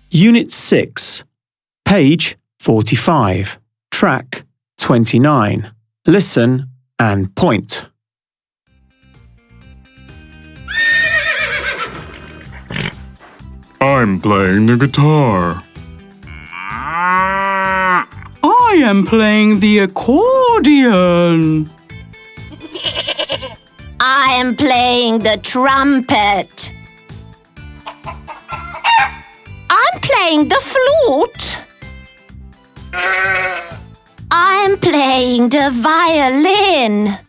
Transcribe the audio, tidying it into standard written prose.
Unit 6, page 45, track 29. Listen and point. I'm playing the guitar. I am playing the accordion. I am playing the trumpet. I'm playing the flute. I'm playing the violin.